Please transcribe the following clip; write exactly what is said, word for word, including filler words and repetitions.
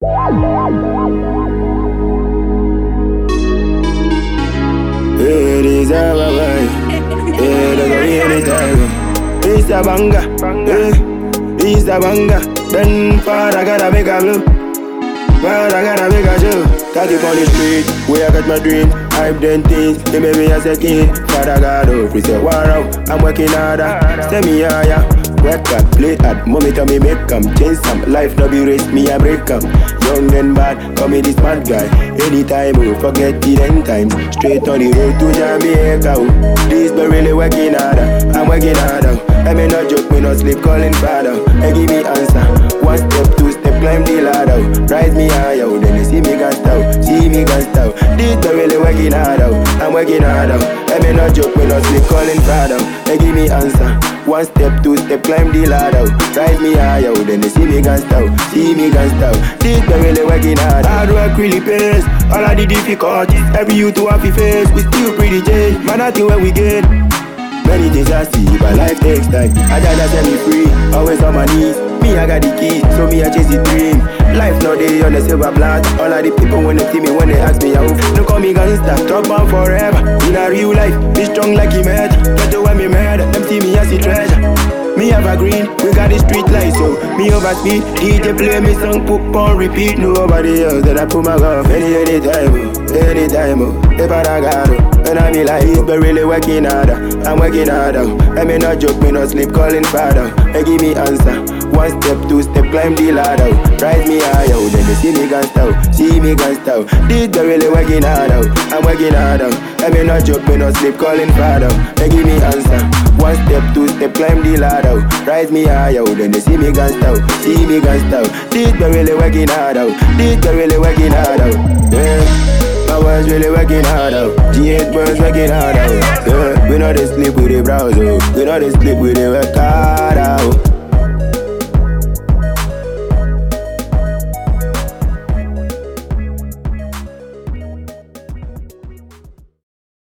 It is a way. It is a anytime. It's a banger. It's a banger. Then father gotta make a blue. Father gotta make a show. Got it on the street, where I got my dream. Hype them things, they made me as a kid. Father God, oh, free say war out. I'm working harder, send me higher. Work hard, play hard, mommy tell me make come. Change some, life no be race, me I break come. Young and bad, call me this mad guy. Anytime, oh, forget it end time. Straight on the road to Jamaica, oh. This but really working harder, I'm working harder. I may not joke, me not sleep, calling father. Hey, give me answer, one step, two step, climb the ladder. Rise me higher, then they see me gas out, see me gas out. This but really working harder, I'm working harder. I may not joke, me not sleep, calling father. Hey, give me answer, one step, two step, climb the ladder. Rise me higher, then they see me gas out, see me gas out. This but really working hard. Hard work really pays, all of the difficulties, every youth to have to face. We still pretty change, man, nothing where we get. Many things I see, but life takes time. I just set me free, always on my knees. Me, I got the keys, so me, I chase the dream. Life now day on the silver plate. All of the people when they see me, when they ask me out. Don't call me gangster, top man forever. In a real life, be strong like he made. Get to when me murder, them see me as a treasure. Me have a green, we got the street lights, so me overspeed. D J play me song, put on repeat. Nobody else that I put my love any anytime, oh, anytime, oh. If I got it, and I be like, but really working harder. I'm working harder. I may not joke, me not sleep, calling father. Hey, give me answer. One step, two step, climb the ladder. Rise me higher, then they see me gangsta out, see me gangsta out. This but really working harder. I'm working harder. I may not joke, me not sleep, calling father. Hey, give me answer. One step, two step, climb the ladder. Rise me higher, then they see me gangsta out, see me gangsta out. This but really working harder. This but really working harder. Yeah. I was really working hard out. G eight birds working hard out. Yeah. We know they sleep with the browser. We know they sleep with the work hard.